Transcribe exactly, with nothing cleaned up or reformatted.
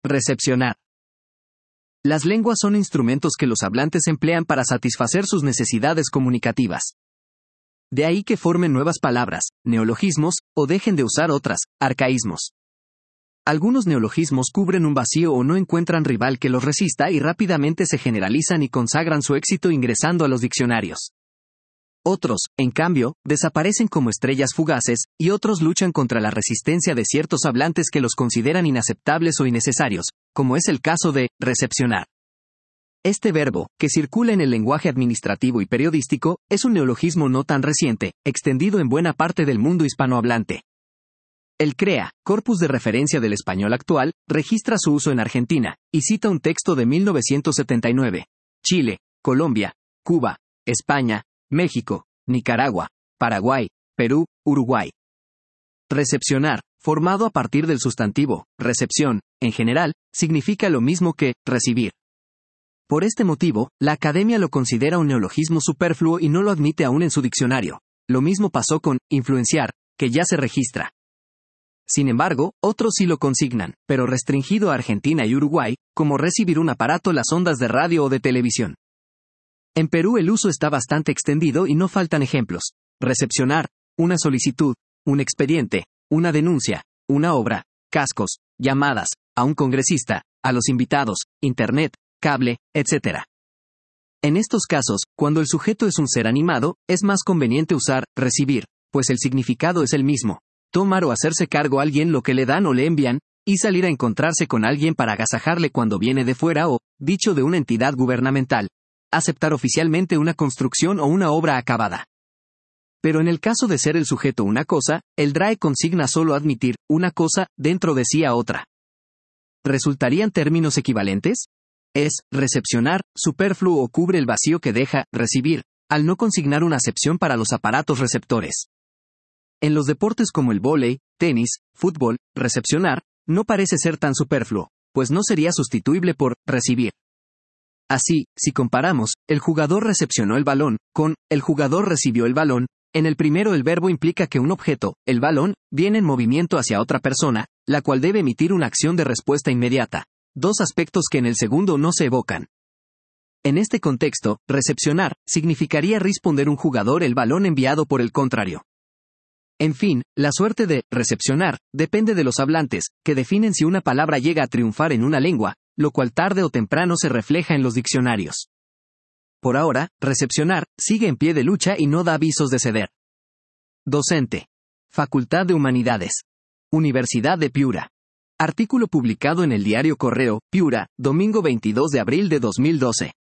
Recepcionar. Las lenguas son instrumentos que los hablantes emplean para satisfacer sus necesidades comunicativas. De ahí que formen nuevas palabras, neologismos, o dejen de usar otras, arcaísmos. Algunos neologismos cubren un vacío o no encuentran rival que los resista y rápidamente se generalizan y consagran su éxito ingresando a los diccionarios. Otros, en cambio, desaparecen como estrellas fugaces, y otros luchan contra la resistencia de ciertos hablantes que los consideran inaceptables o innecesarios, como es el caso de recepcionar. Este verbo, que circula en el lenguaje administrativo y periodístico, es un neologismo no tan reciente, extendido en buena parte del mundo hispanohablante. El CREA, corpus de referencia del español actual, registra su uso en Argentina, y cita un texto de mil novecientos setenta y nueve. Chile, Colombia, Cuba, España, México, Nicaragua, Paraguay, Perú, Uruguay. Recepcionar, formado a partir del sustantivo, recepción, en general, significa lo mismo que recibir. Por este motivo, la Academia lo considera un neologismo superfluo y no lo admite aún en su diccionario. Lo mismo pasó con influenciar, que ya se registra. Sin embargo, otros sí lo consignan, pero restringido a Argentina y Uruguay, como recibir un aparato, las ondas de radio o de televisión. En Perú el uso está bastante extendido y no faltan ejemplos. Recepcionar, una solicitud, un expediente, una denuncia, una obra, cascos, llamadas, a un congresista, a los invitados, internet, cable, etcétera. En estos casos, cuando el sujeto es un ser animado, es más conveniente usar recibir, pues el significado es el mismo. Tomar o hacerse cargo a alguien lo que le dan o le envían, y salir a encontrarse con alguien para agasajarle cuando viene de fuera o, dicho de una entidad gubernamental, aceptar oficialmente una construcción o una obra acabada. Pero en el caso de ser el sujeto una cosa, el D R A E consigna solo admitir una cosa dentro de sí a otra. ¿Resultarían términos equivalentes? Es recepcionar, superfluo o cubre el vacío que deja recibir, al no consignar una acepción para los aparatos receptores. En los deportes como el vóley, tenis, fútbol, recepcionar, no parece ser tan superfluo, pues no sería sustituible por recibir. Así, si comparamos, el jugador recepcionó el balón, con el jugador recibió el balón, en el primero el verbo implica que un objeto, el balón, viene en movimiento hacia otra persona, la cual debe emitir una acción de respuesta inmediata. Dos aspectos que en el segundo no se evocan. En este contexto, recepcionar, significaría responder un jugador el balón enviado por el contrario. En fin, la suerte de recepcionar depende de los hablantes, que definen si una palabra llega a triunfar en una lengua, lo cual tarde o temprano se refleja en los diccionarios. Por ahora, recepcionar sigue en pie de lucha y no da avisos de ceder. Docente. Facultad de Humanidades. Universidad de Piura. Artículo publicado en el diario Correo, Piura, domingo veintidós de abril de dos mil doce.